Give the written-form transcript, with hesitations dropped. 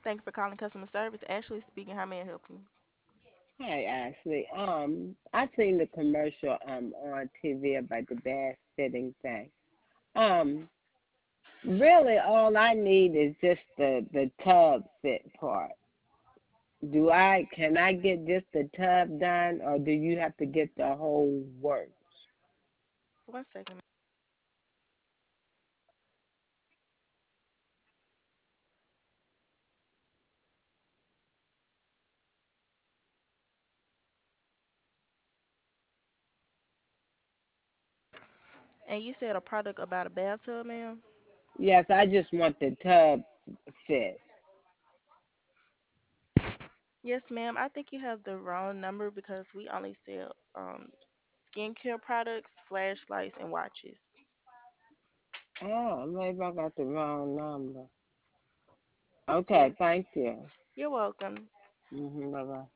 Thank you for calling customer service. Ashley speaking. How may I help you? Hi, Ashley. I seen the commercial on TV about the bath fitting thing. Um, Really, all I need is just the tub fit part. Can I get just the tub done, or do you have to get the whole works? One second. And you said a product about a bathtub, ma'am? Yes, I just want the tub fit. Yes, ma'am. I think you have the wrong number because we only sell skincare products, flashlights, and watches. Oh, maybe I got the wrong number. Yes. Okay, thank you. You're welcome. Bye bye.